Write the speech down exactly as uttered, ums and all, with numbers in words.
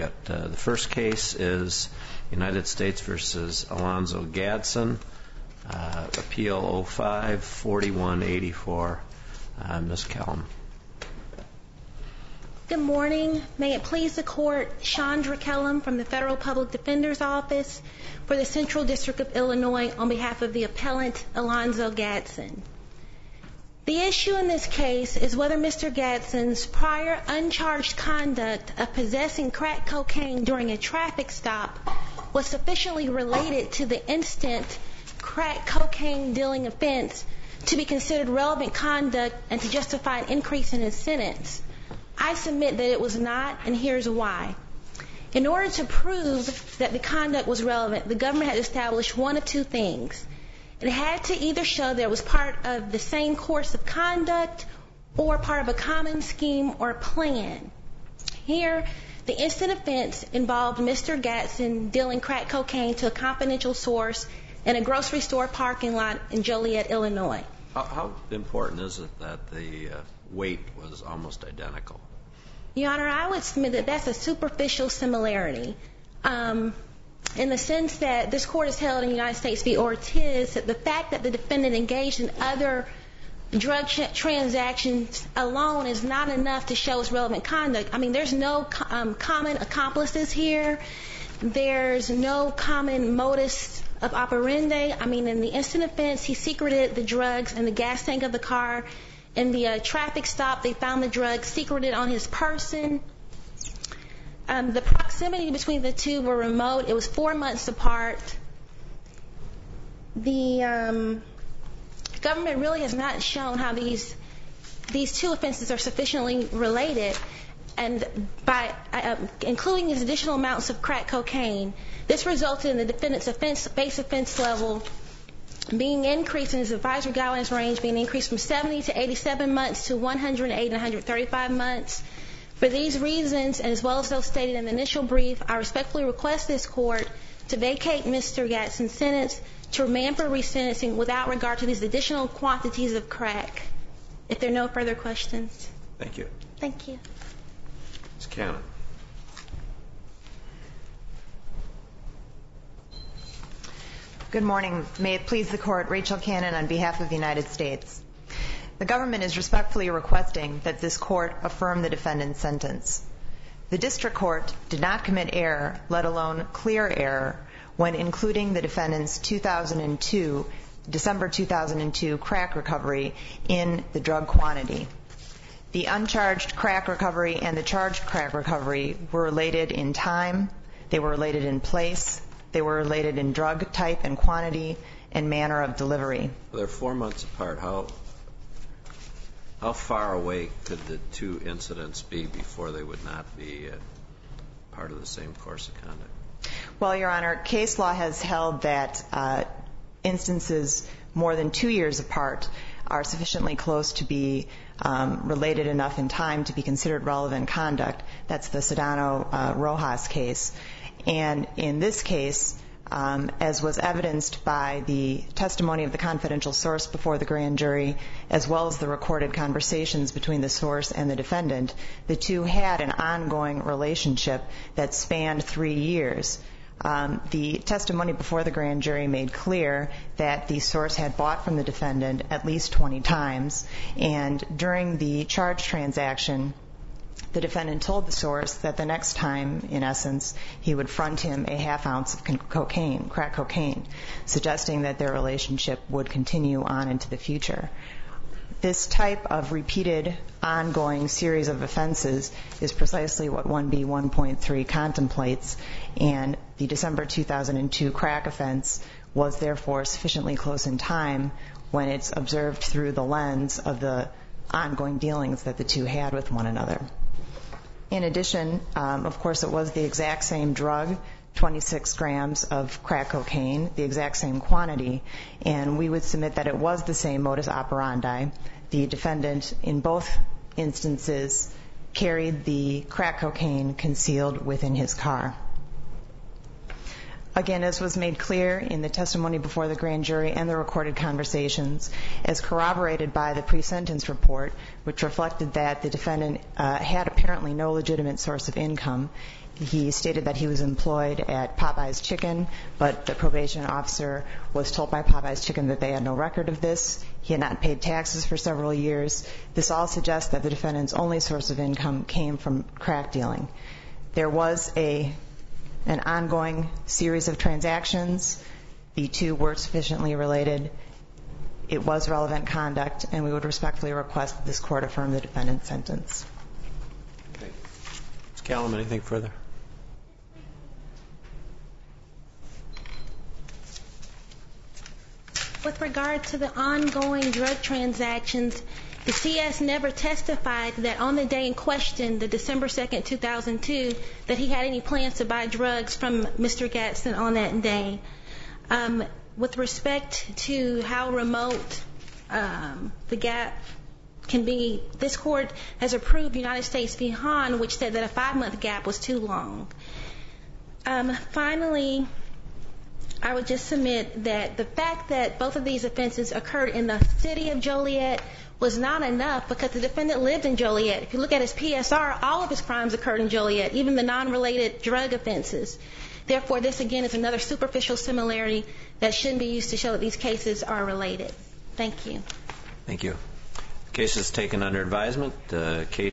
Circuit. Uh, the first case is United States v. Alonzo Gadsden, uh, Appeal oh five, forty-one eighty-four. Uh, Miz Kellum. Good morning. May it please the Court, Chandra Kellum from the Federal Public Defender's Office for the Central District of Illinois on behalf of the appellant Alonzo Gadsden. The issue in this case is whether Mister Gadsden's prior uncharged conduct of possessing crack cocaine during a traffic stop was sufficiently related to the instant crack cocaine dealing offense to be considered relevant conduct and to justify an increase in his sentence. I submit that it was not, and here's why. In order to prove that the conduct was relevant, the government had established one of two things. It had to either show that it was part of the same course of conduct or part of a common scheme or plan. Here, the instant offense involved Mister Gadsden dealing crack cocaine to a confidential source in a grocery store parking lot in Joliet, Illinois. How, how important is it that the uh, weight was almost identical? Your Honor, I would submit that that's a superficial similarity. Um, in the sense that this court has held in United States v. Ortiz that the fact that the defendant engaged in other drug ch- transactions alone is not enough to show its relevant conduct. I mean, there's no um, common accomplices here. There's no common modus of operandi. I mean, in the instant offense, he secreted the drugs in the gas tank of the car. In the uh, traffic stop, they found the drugs secreted on his person. Um, the proximity between the two were remote. It was four months apart. The um, government really has not shown how these these two offenses are sufficiently related. And by uh, including these additional amounts of crack cocaine, this resulted in the defendant's offense, base offense level being increased in his advisory guidelines range, being increased from seventy to eighty-seven months to one hundred eight and one hundred thirty-five months. For these reasons, and as well as those stated in the initial brief, I respectfully request this court to vacate Mister Gadsden's sentence, to remand for resentencing without regard to these additional quantities of crack. If there are no further questions. Thank you. Thank you. Miz Cannon. Good morning. May it please the Court, Rachel Cannon on behalf of the United States. The government is respectfully requesting that this court affirm the defendant's sentence. The district court did not commit error, let alone clear error, when including the defendant's two thousand two, December two thousand two crack recovery in the drug quantity. The uncharged crack recovery and the charged crack recovery were related in time, they were related in place, they were related in drug type and quantity and manner of delivery. They're four months apart. How how far away could the two incidents be before they would not be uh, part of the same course of conduct? Well, Your Honor, case law has held that uh, instances more than two years apart are sufficiently close to be um, related enough in time to be considered relevant conduct. That's the Sedano-Rojas uh, case. And in this case, um, as was evidenced by the testimony of the confidential source before the grand jury, as well as the recorded conversations between the source and the defendant, the two had an ongoing relationship that spanned three years. Um, the testimony before the grand jury made clear that the source had bought from the defendant at least twenty times, and during the charge transaction, the defendant told the source that the next time, in essence, he would front him a half ounce of cocaine, crack cocaine, suggesting that their relationship would continue on into the future. This type of repeated, ongoing series of offenses is precisely what one B one point three contemplates, and the December two thousand two crack offense was therefore sufficiently close in time when it's observed through the lens of the ongoing dealings that the two had with one another. In addition, um, of course, it was the exact same drug, twenty-six grams of crack cocaine, the exact same quantity, and we would submit that it was the same modus operandi. The defendant, in both instances, carried the crack cocaine concealed within his car. Again, as was made clear in the testimony before the grand jury and the recorded conversations, as corroborated by the pre-sentence report, which reflected that the defendant uh, had apparently no legitimate source of income, He stated that he was employed at Popeye's Chicken, but the probation officer was told by Popeye's Chicken that they had no record of this. He had not paid taxes for several years. This all suggests that the defendant's only source of income came from crack dealing. There was a an ongoing series of transactions. The two were sufficiently related. It was relevant conduct, and we would respectfully request that this court affirm the defendant's sentence. Okay. Miz Callum, anything further? With regard to the ongoing drug transactions, the C S never testified that on the day in question, the December second, two thousand two, that he had any plans to buy drugs from Mister Gadsden on that day. Um, with respect to how remote um, the gap can be, this court has approved United States v. Hahn, which said that a five-month gap was too long. Um, finally, I would just submit that the fact that both of these offenses occurred in the city of Joliet was not enough because the defendant lived in Joliet. If you look at his P S R, all of his crimes occurred in Joliet, even the non-related drug offenses. Therefore, this again is another superficial similarity that shouldn't be used to show that these cases are related. Thank you. Thank you. The case is taken under advisement. The case